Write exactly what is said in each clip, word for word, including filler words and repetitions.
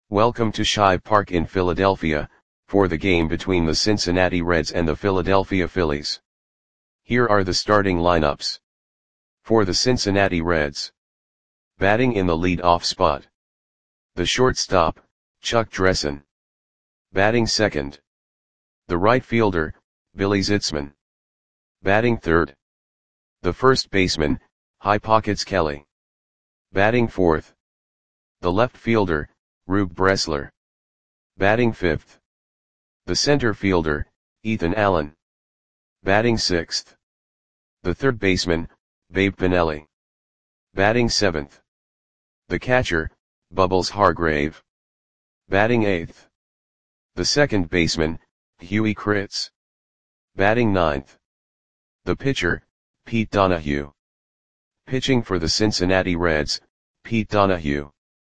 Welcome to Shive Park in Philadelphia, for the game between the Cincinnati Reds and the Philadelphia Phillies. Here are the starting lineups. For the Cincinnati Reds. Batting in the lead-off spot. The shortstop, Chuck Dressen. Batting second. The right fielder, Billy Zitzman. Batting third. The first baseman, High Pockets Kelly. Batting fourth. The left fielder, Rube Bressler. Batting fifth. The center fielder, Ethan Allen. Batting sixth. The third baseman, Babe Pinelli. Batting seventh. The catcher, Bubbles Hargrave. Batting eighth. The second baseman, Huey Kritz. Batting ninth. The pitcher, Pete Donahue. Pitching for the Cincinnati Reds, Pete Donahue.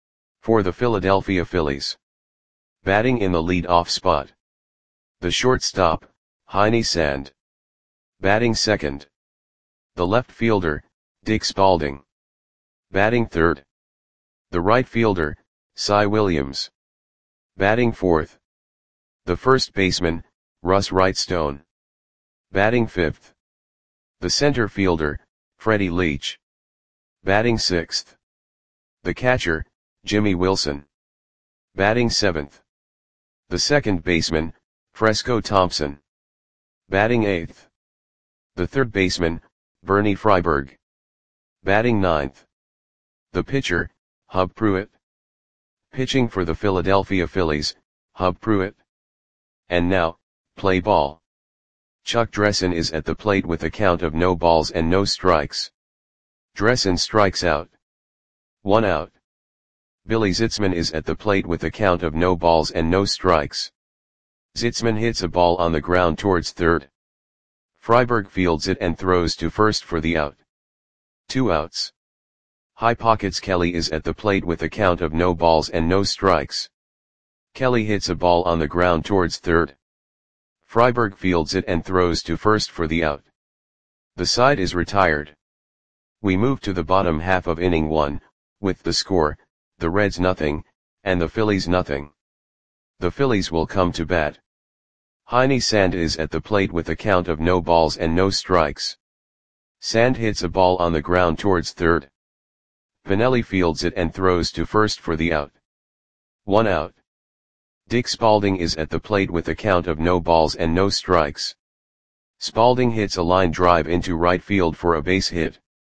For the Philadelphia Phillies. Batting in the lead-off spot. The shortstop, Heine Sand. Batting second. The left fielder, Dick Spalding. Batting third. The right fielder, Cy Williams. Batting fourth. The first baseman, Russ Wrightstone. Batting fifth. The center fielder, Freddie Leach. Batting sixth. The catcher, Jimmy Wilson. Batting seventh. The second baseman, Fresco Thompson. Batting eighth. The third baseman, Bernie Freiberg. Batting ninth. The pitcher, Hub Pruitt. Pitching for the Philadelphia Phillies, Hub Pruitt. And now, play ball. Chuck Dressen is at the plate with a count of no balls and no strikes. Dressen strikes out. One out. Billy Zitzman is at the plate with a count of no balls and no strikes. Zitzman hits a ball on the ground towards third. Freiberg fields it and throws to first for the out. Two outs. High Pockets Kelly is at the plate with a count of no balls and no strikes. Kelly hits a ball on the ground towards third. Freiberg fields it and throws to first for the out. The side is retired. We move to the bottom half of inning one, with the score, the Reds nothing, and the Phillies nothing. The Phillies will come to bat. Heine Sand is at the plate with a count of no balls and no strikes. Sand hits a ball on the ground towards third. Pinelli fields it and throws to first for the out. One out. Dick Spalding is at the plate with a count of no balls and no strikes. Spalding hits a line drive into right field for a base hit.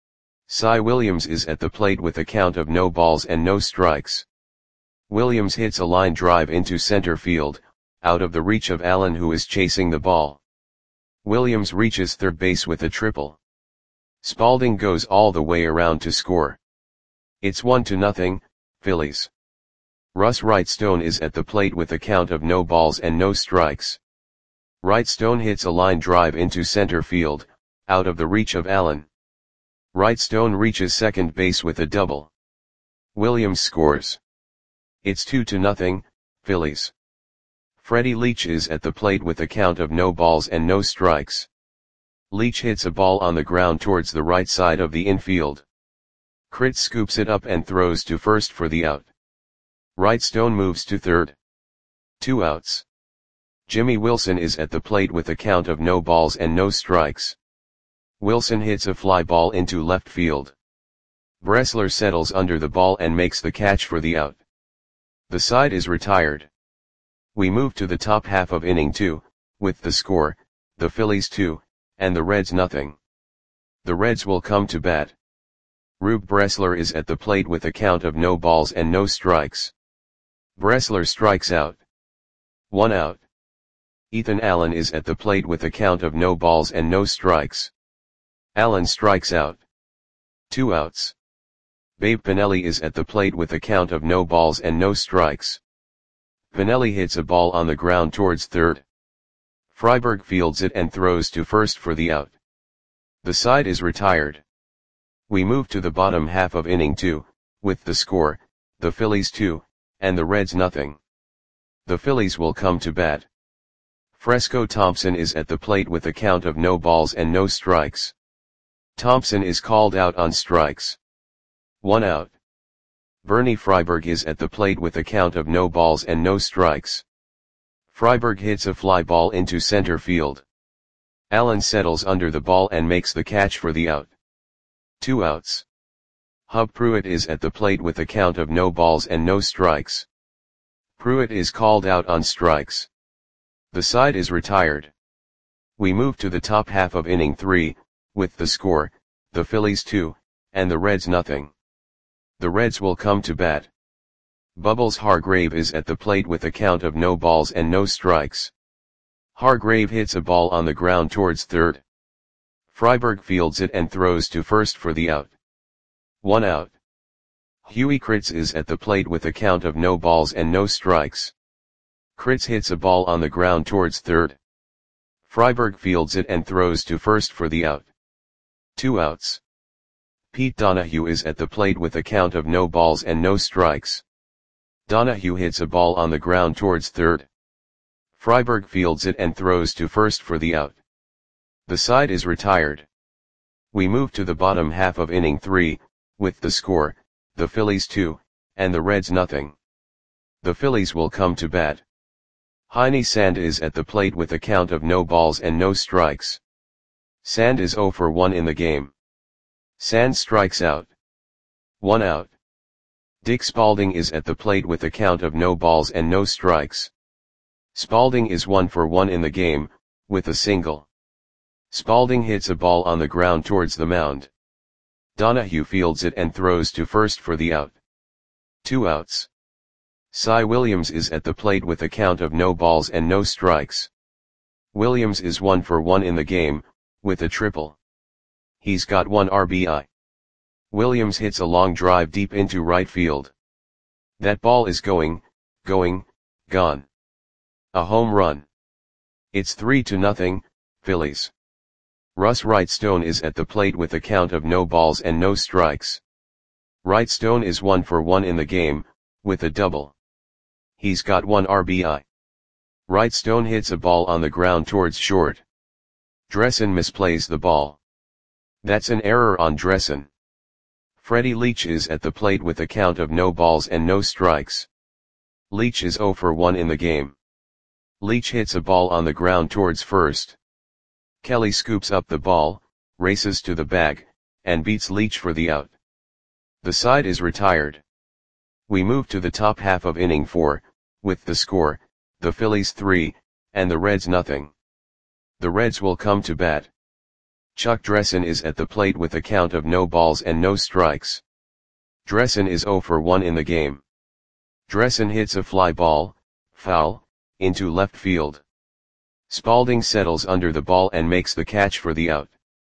Cy Williams is at the plate with a count of no balls and no strikes. Williams hits a line drive into center field, out of the reach of Allen who is chasing the ball. Williams reaches third base with a triple. Spalding goes all the way around to score. It's one to nothing, Phillies. Russ Wrightstone is at the plate with a count of no balls and no strikes. Wrightstone hits a line drive into center field, out of the reach of Allen. Wrightstone reaches second base with a double. Williams scores. It's two to nothing, Phillies. Freddie Leach is at the plate with a count of no balls and no strikes. Leach hits a ball on the ground towards the right side of the infield. Kritz scoops it up and throws to first for the out. Wrightstone moves to third. Two outs. Jimmy Wilson is at the plate with a count of no balls and no strikes. Wilson hits a fly ball into left field. Bressler settles under the ball and makes the catch for the out. The side is retired. We move to the top half of inning two, with the score, the Phillies two, and the Reds nothing. The Reds will come to bat. Rube Bressler is at the plate with a count of no balls and no strikes. Bressler strikes out. One out. Ethan Allen is at the plate with a count of no balls and no strikes. Allen strikes out. Two outs. Babe Pinelli is at the plate with a count of no balls and no strikes. Pinelli hits a ball on the ground towards third. Freiberg fields it and throws to first for the out. The side is retired. We move to the bottom half of inning two, with the score, the Phillies two, and the Reds nothing. The Phillies will come to bat. Fresco Thompson is at the plate with a count of no balls and no strikes. Thompson is called out on strikes. One out. Bernie Freiberg is at the plate with a count of no balls and no strikes. Freiberg hits a fly ball into center field. Allen settles under the ball and makes the catch for the out. Two outs. Hub Pruitt is at the plate with a count of no balls and no strikes. Pruitt is called out on strikes. The side is retired. We move to the top half of inning three, with the score, the Phillies two, and the Reds nothing. The Reds will come to bat. Bubbles Hargrave is at the plate with a count of no balls and no strikes. Hargrave hits a ball on the ground towards third. Freiberg fields it and throws to first for the out. One out. Huey Kritz is at the plate with a count of no balls and no strikes. Kritz hits a ball on the ground towards third. Freiberg fields it and throws to first for the out. Two outs. Pete Donahue is at the plate with a count of no balls and no strikes. Donahue hits a ball on the ground towards third. Freiberg fields it and throws to first for the out. The side is retired. We move to the bottom half of inning three, with the score, the Phillies two, and the Reds nothing. The Phillies will come to bat. Heine Sand is at the plate with a count of no balls and no strikes. Sand is oh for one in the game. Sand strikes out. One out. Dick Spalding is at the plate with a count of no balls and no strikes. Spalding is one for one in the game, with a single. Spalding hits a ball on the ground towards the mound. Donahue fields it and throws to first for the out. Two outs. Cy Williams is at the plate with a count of no balls and no strikes. Williams is one for one in the game, with a triple. He's got one R B I. Williams hits a long drive deep into right field. That ball is going, going, gone. A home run. It's three to nothing, Phillies. Russ Wrightstone is at the plate with a count of no balls and no strikes. Wrightstone is one for one in the game, with a double. He's got one R B I. Wrightstone hits a ball on the ground towards short. Dressen misplays the ball. That's an error on Dressen. Freddie Leach is at the plate with a count of no balls and no strikes. Leach is oh for one in the game. Leach hits a ball on the ground towards first. Kelly scoops up the ball, races to the bag, and beats Leach for the out. The side is retired. We move to the top half of inning four, with the score, the Phillies three, and the Reds nothing. The Reds will come to bat. Chuck Dressen is at the plate with a count of no balls and no strikes. Dressen is oh for one in the game. Dressen hits a fly ball, foul, into left field. Spalding settles under the ball and makes the catch for the out.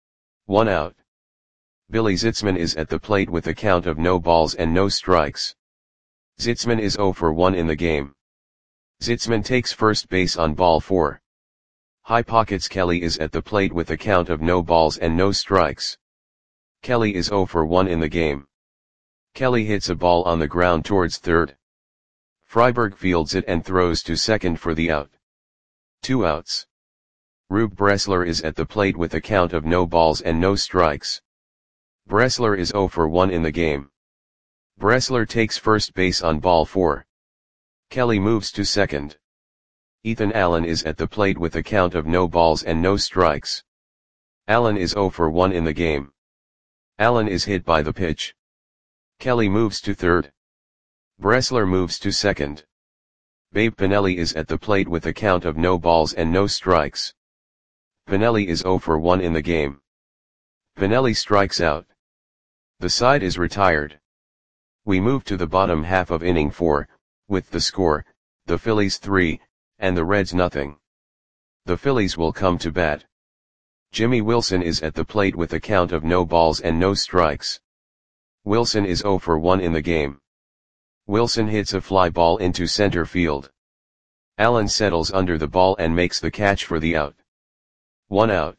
One out. Billy Zitzman is at the plate with a count of no balls and no strikes. Zitzman is oh for one in the game. Zitzman takes first base on ball four. High pockets Kelly is at the plate with a count of no balls and no strikes. Kelly is oh for one in the game. Kelly hits a ball on the ground towards third. Freiberg fields it and throws to second for the out. Two outs. Rube Bressler is at the plate with a count of no balls and no strikes. Bressler is oh for one in the game. Bressler takes first base on ball four. Kelly moves to second. Ethan Allen is at the plate with a count of no balls and no strikes. Allen is oh for one in the game. Allen is hit by the pitch. Kelly moves to third. Bressler moves to second. Babe Pinelli is at the plate with a count of no balls and no strikes. Pinelli is oh for one in the game. Pinelli strikes out. The side is retired. We move to the bottom half of inning four, with the score, the Phillies three, and the Reds nothing. The Phillies will come to bat. Jimmy Wilson is at the plate with a count of no balls and no strikes. Wilson is oh for one in the game. Wilson hits a fly ball into center field. Allen settles under the ball and makes the catch for the out. One out.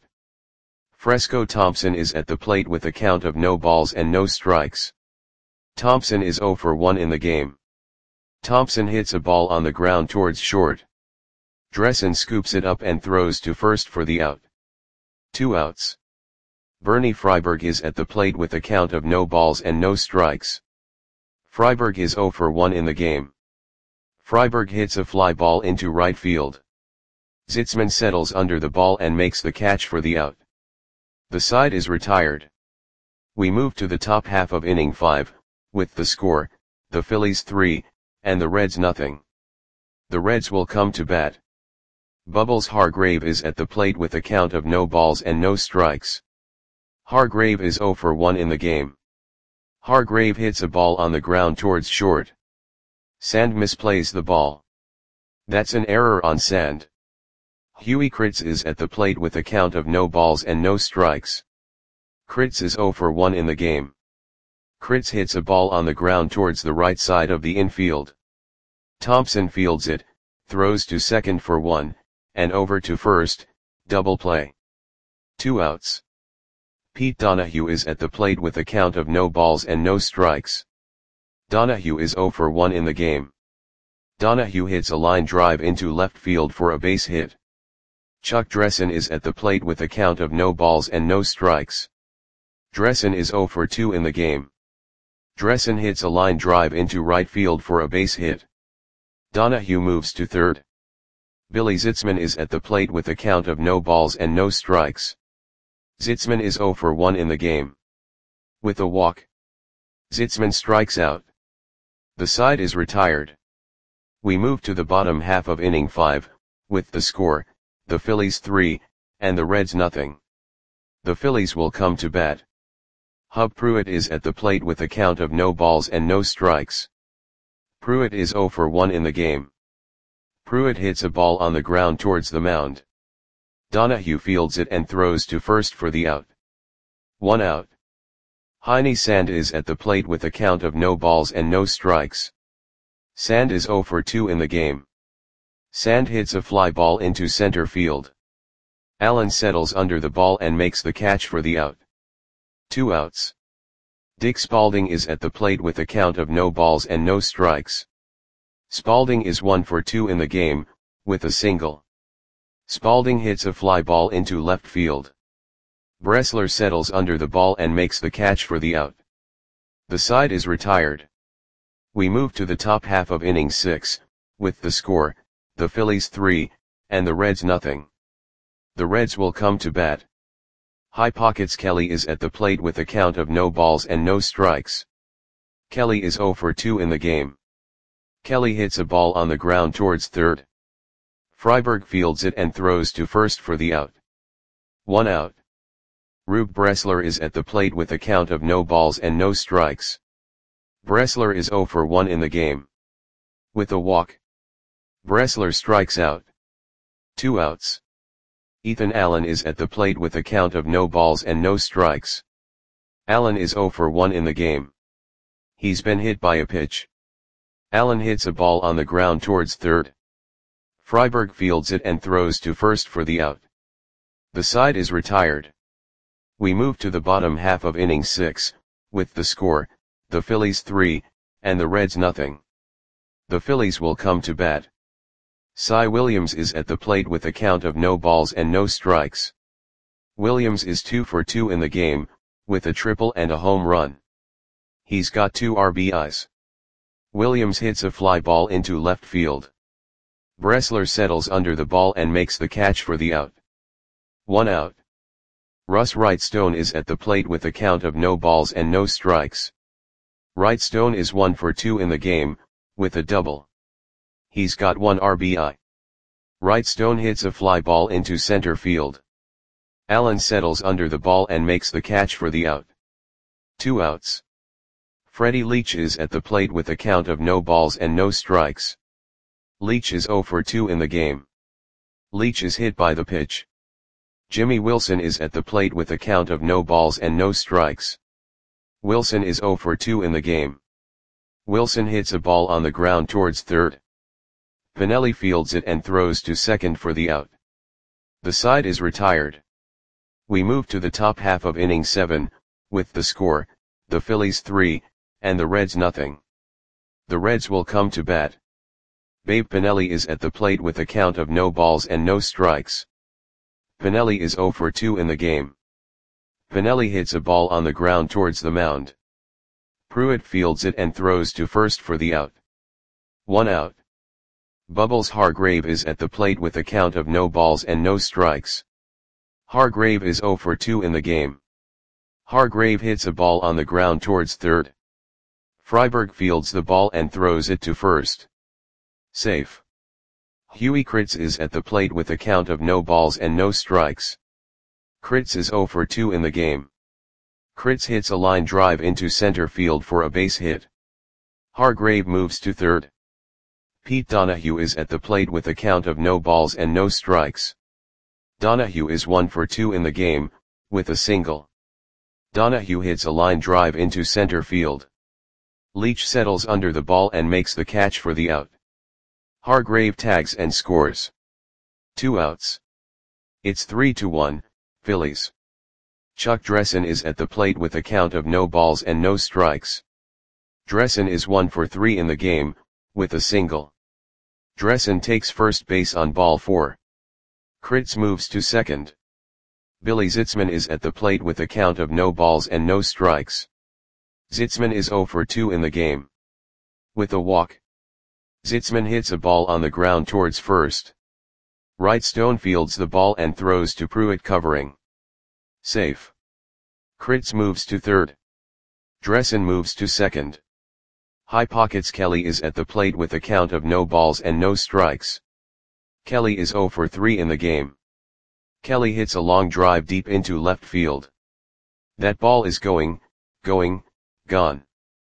Fresco Thompson is at the plate with a count of no balls and no strikes. Thompson is oh for one in the game. Thompson hits a ball on the ground towards short. Dressen scoops it up and throws to first for the out. Two outs. Bernie Freiberg is at the plate with a count of no balls and no strikes. Freiberg is zero for one in the game. Freiberg hits a fly ball into right field. Zitzman settles under the ball and makes the catch for the out. The side is retired. We move to the top half of inning five, with the score, the Phillies three, and the Reds nothing. The Reds will come to bat. Bubbles Hargrave is at the plate with a count of no balls and no strikes. Hargrave is zero for one in the game. Hargrave hits a ball on the ground towards short. Sand misplays the ball. That's an error on Sand. Huey Kritz is at the plate with a count of no balls and no strikes. Kritz is zero for one in the game. Kritz hits a ball on the ground towards the right side of the infield. Thompson fields it, throws to second for one, and over to first, double play. Two outs. Pete Donahue is at the plate with a count of no balls and no strikes. Donahue is zero for one in the game. Donahue hits a line drive into left field for a base hit. Chuck Dressen is at the plate with a count of no balls and no strikes. Dressen is zero for two in the game. Dressen hits a line drive into right field for a base hit. Donahue moves to third. Billy Zitzman is at the plate with a count of no balls and no strikes. Zitzman is zero for one in the game. With a walk, Zitzman strikes out. The side is retired. We move to the bottom half of inning five, with the score, the Phillies three, and the Reds nothing. The Phillies will come to bat. Hub Pruitt is at the plate with a count of no balls and no strikes. Pruitt is zero for one in the game. Pruitt hits a ball on the ground towards the mound. Donahue fields it and throws to first for the out. One out. Heine Sand is at the plate with a count of no balls and no strikes. Sand is zero for two in the game. Sand hits a fly ball into center field. Allen settles under the ball and makes the catch for the out. Two outs. Dick Spalding is at the plate with a count of no balls and no strikes. Spalding is one for two in the game, with a single. Spalding hits a fly ball into left field. Bressler settles under the ball and makes the catch for the out. The side is retired. We move to the top half of inning six, with the score, the Phillies three, and the Reds nothing. The Reds will come to bat. High Pockets Kelly is at the plate with a count of no balls and no strikes. Kelly is zero for two in the game. Kelly hits a ball on the ground towards third. Freiberg fields it and throws to first for the out. One out. Rube Bressler is at the plate with a count of no balls and no strikes. Bressler is zero for one in the game. With a walk, Bressler strikes out. Two outs. Ethan Allen is at the plate with a count of no balls and no strikes. Allen is zero for one in the game. He's been hit by a pitch. Allen hits a ball on the ground towards third. Freiberg fields it and throws to first for the out. The side is retired. We move to the bottom half of inning six, with the score, the Phillies three, and the Reds nothing. The Phillies will come to bat. Cy Williams is at the plate with a count of no balls and no strikes. Williams is two for two in the game, with a triple and a home run. He's got two R B Is. Williams hits a fly ball into left field. Bressler settles under the ball and makes the catch for the out. One out. Russ Wrightstone is at the plate with a count of no balls and no strikes. Wrightstone is one for two in the game, with a double. He's got one R B I. Wrightstone hits a fly ball into center field. Allen settles under the ball and makes the catch for the out. Two outs. Freddie Leach is at the plate with a count of no balls and no strikes. Leach is zero for two in the game. Leach is hit by the pitch. Jimmy Wilson is at the plate with a count of no balls and no strikes. Wilson is zero for two in the game. Wilson hits a ball on the ground towards third. Pinelli fields it and throws to second for the out. The side is retired. We move to the top half of inning seven, with the score, the Phillies three, and the Reds nothing. The Reds will come to bat. Babe Pinelli is at the plate with a count of no balls and no strikes. Pinelli is zero for two in the game. Pinelli hits a ball on the ground towards the mound. Pruitt fields it and throws to first for the out. One out. Bubbles Hargrave is at the plate with a count of no balls and no strikes. Hargrave is oh for two in the game. Hargrave hits a ball on the ground towards third. Freiberg fields the ball and throws it to first. Safe. Huey Kritz is at the plate with a count of no balls and no strikes. Kritz is oh for two in the game. Kritz hits a line drive into center field for a base hit. Hargrave moves to third. Pete Donahue is at the plate with a count of no balls and no strikes. Donahue is one for two in the game, with a single. Donahue hits a line drive into center field. Leach settles under the ball and makes the catch for the out. Hargrave tags and scores. Two outs. It's three to one, Phillies. Chuck Dressen is at the plate with a count of no balls and no strikes. Dressen is one for three in the game, with a single. Dressen takes first base on ball four. Kritz moves to second. Billy Zitzman is at the plate with a count of no balls and no strikes. Zitzman is oh for two in the game. With a walk. Zitzman hits a ball on the ground towards first. Wrightstone fields the ball and throws to Pruitt covering. Safe. Kritz moves to third. Dressen moves to second. High pockets Kelly is at the plate with a count of no balls and no strikes. Kelly is oh for three in the game. Kelly hits a long drive deep into left field. That ball is going, going, gone.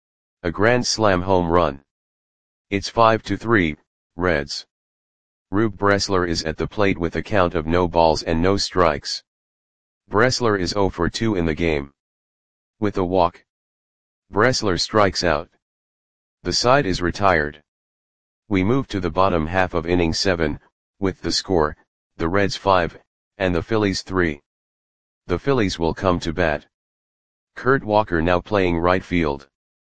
A grand slam home run. It's five to three, Reds. Rube Bressler is at the plate with a count of no balls and no strikes. Bressler is oh for two in the game. With a walk. Bressler strikes out. The side is retired. We move to the bottom half of inning seven, with the score, the Reds five, and the Phillies three. The Phillies will come to bat. Kurt Walker now playing right field.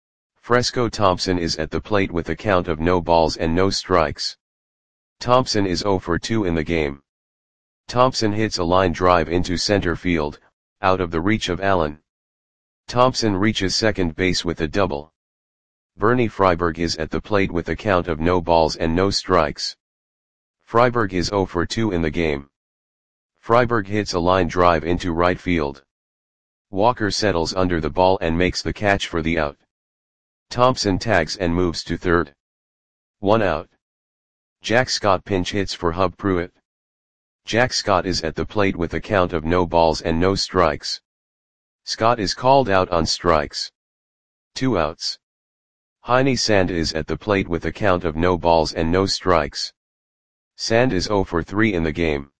Fresco Thompson is at the plate with a count of no balls and no strikes. Thompson is oh for two in the game. Thompson hits a line drive into center field, out of the reach of Allen. Thompson reaches second base with a double. Bernie Freiberg is at the plate with a count of no balls and no strikes. Freiberg is oh for two in the game. Freiberg hits a line drive into right field. Walker settles under the ball and makes the catch for the out. Thompson tags and moves to third. One out. Jack Scott pinch hits for Hub Pruitt. Jack Scott is at the plate with a count of no balls and no strikes. Scott is called out on strikes. Two outs. Heine Sand is at the plate with a count of no balls and no strikes. Sand is oh for three in the game.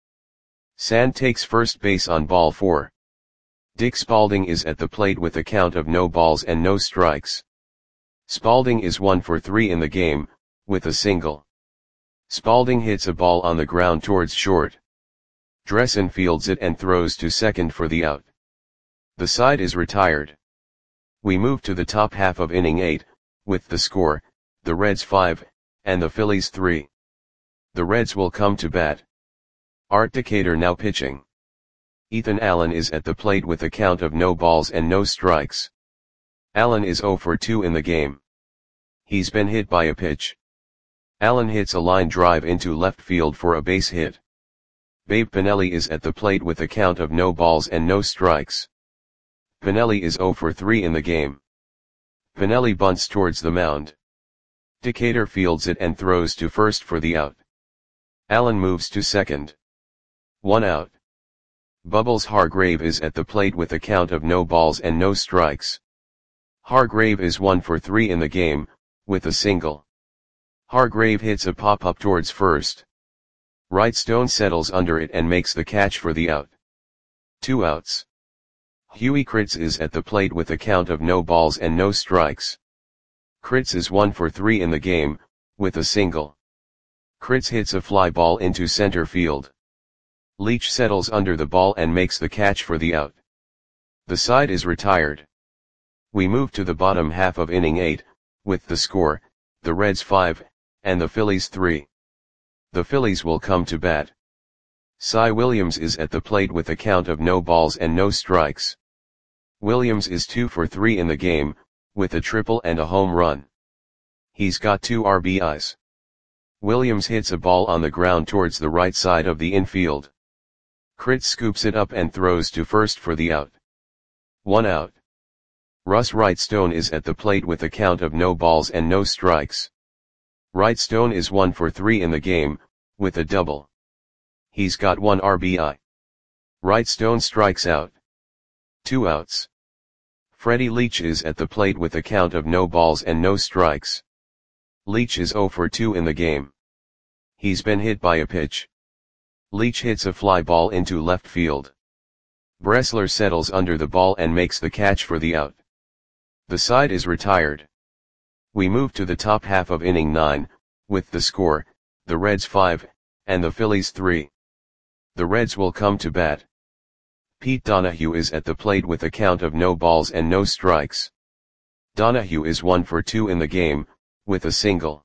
Sand takes first base on ball four. Dick Spalding is at the plate with a count of no balls and no strikes. Spalding is one for three in the game, with a single. Spalding hits a ball on the ground towards short. Dressen fields it and throws to second for the out. The side is retired. We move to the top half of inning eight, with the score, the Reds five, and the Phillies three. The Reds will come to bat. Art Decatur now pitching. Ethan Allen is at the plate with a count of no balls and no strikes. Allen is oh for two in the game. He's been hit by a pitch. Allen hits a line drive into left field for a base hit. Babe Pinelli is at the plate with a count of no balls and no strikes. Pinelli is oh for three in the game. Pinelli bunts towards the mound. Decatur fields it and throws to first for the out. Allen moves to second. One out. Bubbles Hargrave is at the plate with a count of no balls and no strikes. Hargrave is one for three in the game, with a single. Hargrave hits a pop-up towards first. Wrightstone settles under it and makes the catch for the out. Two outs. Huey Kritz is at the plate with a count of no balls and no strikes. Kritz is one for three in the game, with a single. Kritz hits a fly ball into center field. Leach settles under the ball and makes the catch for the out. The side is retired. We move to the bottom half of inning eight, with the score, the Reds five, and the Phillies three. The Phillies will come to bat. Cy Williams is at the plate with a count of no balls and no strikes. Williams is two for three in the game, with a triple and a home run. He's got two R B Is. Williams hits a ball on the ground towards the right side of the infield. Crit scoops it up and throws to first for the out. One out. Russ Wrightstone is at the plate with a count of no balls and no strikes. Wrightstone is one for three in the game, with a double. He's got one R B I. Wrightstone strikes out. Two outs. Freddie Leach is at the plate with a count of no balls and no strikes. Leach is zero for two in the game. He's been hit by a pitch. Leach hits a fly ball into left field. Bressler settles under the ball and makes the catch for the out. The side is retired. We move to the top half of inning nine, with the score, the Reds five, and the Phillies three. The Reds will come to bat. Pete Donahue is at the plate with a count of no balls and no strikes. Donahue is one for two in the game, with a single.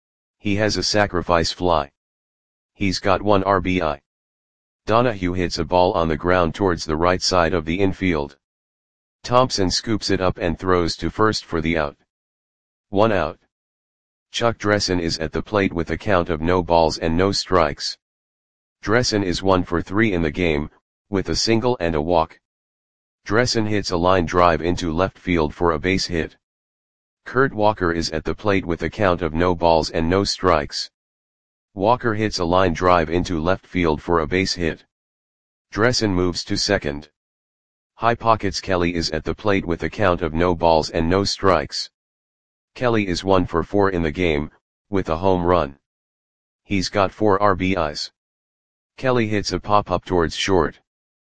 He has a sacrifice fly. He's got one R B I. Donahue hits a ball on the ground towards the right side of the infield. Thompson scoops it up and throws to first for the out. One out. Chuck Dressen is at the plate with a count of no balls and no strikes. Dressen is one for three in the game, with a single and a walk. Dressen hits a line drive into left field for a base hit. Kurt Walker is at the plate with a count of no balls and no strikes. Walker hits a line drive into left field for a base hit. Dressen moves to second. High Pockets Kelly is at the plate with a count of no balls and no strikes. Kelly is one for four in the game, with a home run. He's got four R B Is. Kelly hits a pop-up towards short.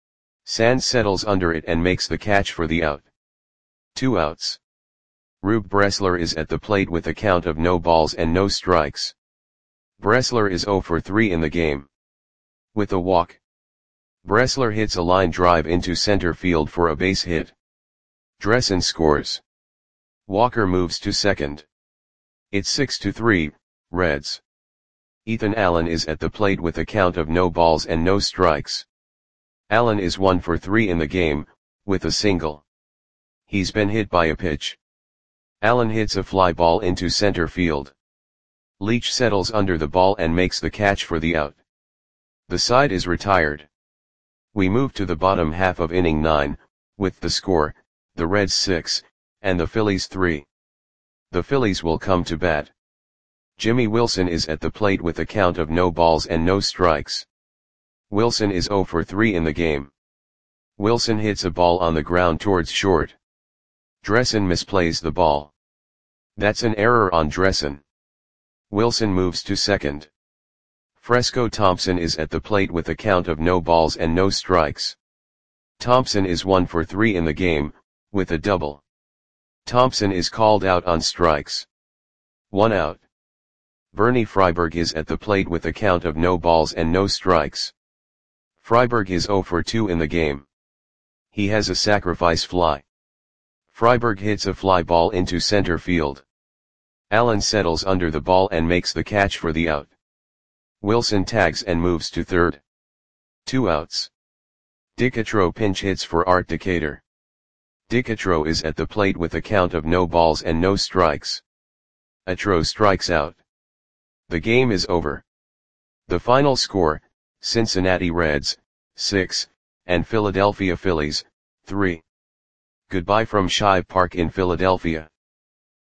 Sands settles under it and makes the catch for the out. Two outs. Rube Bressler is at the plate with a count of no balls and no strikes. Bressler is zero for three in the game. With a walk. Bressler hits a line drive into center field for a base hit. Dressen scores. Walker moves to second. It's six to three, Reds. Ethan Allen is at the plate with a count of no balls and no strikes. Allen is one for three in the game, with a single. He's been hit by a pitch. Allen hits a fly ball into center field. Leach settles under the ball and makes the catch for the out. The side is retired. We move to the bottom half of inning nine, with the score, the Reds six, and the Phillies three. The Phillies will come to bat. Jimmy Wilson is at the plate with a count of no balls and no strikes. Wilson is zero for three in the game. Wilson hits a ball on the ground towards short. Dressen misplays the ball. That's an error on Dressen. Wilson moves to second. Fresco Thompson is at the plate with a count of no balls and no strikes. Thompson is one for three in the game, with a double. Thompson is called out on strikes. One out. Bernie Freiberg is at the plate with a count of no balls and no strikes. Freiberg is zero for two in the game. He has a sacrifice fly. Freiberg hits a fly ball into center field. Allen settles under the ball and makes the catch for the out. Wilson tags and moves to third. Two outs. Dicatro pinch hits for Art Decatur. Dicatro is at the plate with a count of no balls and no strikes. Atro strikes out. The game is over. The final score, Cincinnati Reds, six, and Philadelphia Phillies, three. Goodbye from Shive Park in Philadelphia.